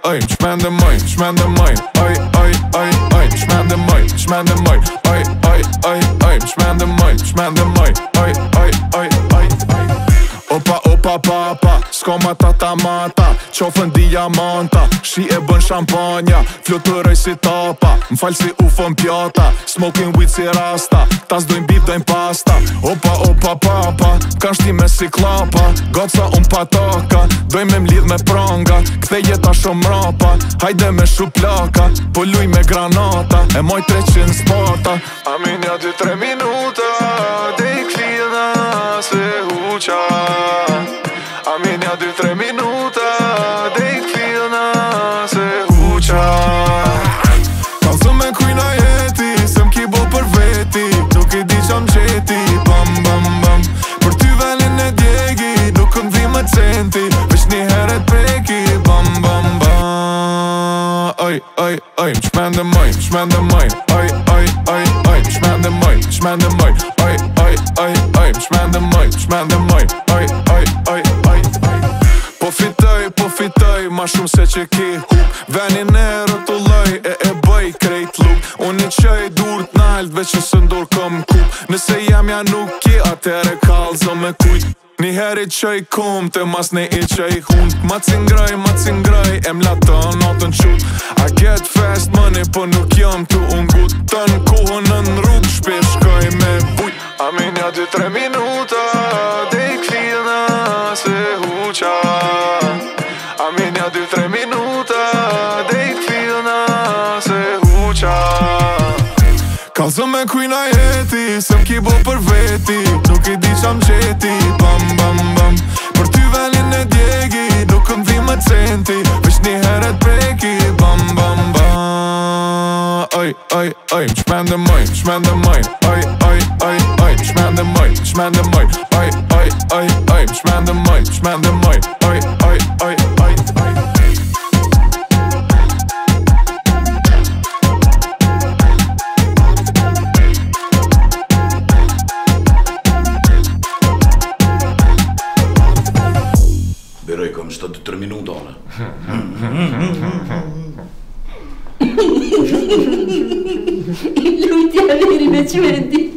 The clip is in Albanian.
ai, shmende maj, shmende maj. Ai, ai, ai, ai, shmende maj, shmende maj. Ai, ai, ai, ai, shmende maj, shmende maj. Ai, ai, ai, ai, ai. Opa, opa, papa, s'ka ma tata mata, qofën diamanta, shi e bën shampanja, flutëroj si tapa, m'fall si ufon pjata, smoking weed si rasta, ta s'dojnë bip dojnë pasta. Opa, opa, papa, kan shtime si klapa, goca pataka, dojnë me m'lidh me pranga, kthe jeta shumë rapa, hajde me shuplaka, po luj me granata, e moj 300 spata. Aminja 2-3 minuta, dhe i klina se huqa. Aminja 2-3 minuta, dhe i klina se huqa. Kalzo me kujna jeti, se m'ki bo për veti, nuk i di qam qeti, bam, bam, bam. Për ty velin e djegi, nuk këm vi më centi, veç një heret peki, bam, bam, bam. Aj, aj, aj, shmende maj, shmende maj. Aj, aj, aj, aj, shmende maj, shmende maj. Aj, aj, aj, aj, shmende maj, shmende maj. Aj, aj, aj, aj, aj. Po fitoj, ma shumë se që ki hup, venin e rëtulloj, e bëj krejt lup. Unë i qëj dur t'nalt, veç që së ndur këm kup. Nëse jam ja nuk ki, atere kalzo me kujt. Një heri qëj kum, të mas ne i qëj hund. Ma cingraj, e mla të notën qut. I get fast money, po nuk jam të ungut. Të në kohën në rrug, shpesh shkoj me bujt. Aminja 2-3 minuta, dhe i klina se huqa. Aminja 2-3 minuta, dhe i klina se huqa. Kalzo me kujna jeti, se m'ki bo për veti, nuk i di qam qeti, bam, bam, bam. Për ty velin e djegi, nuk këm vi më centi, veç një heret peki, bam, bam, bam. Aj, aj, aj, shmende maj, shmende maj. Aj, aj, aj, aj, shmende maj, shmende maj. Aj, aj, aj, aj, shmende maj, shmende maj. Aj, aj, aj, aj, aj. Beroj kom 7-3 minuta, ona. I lutja veri me qmenti.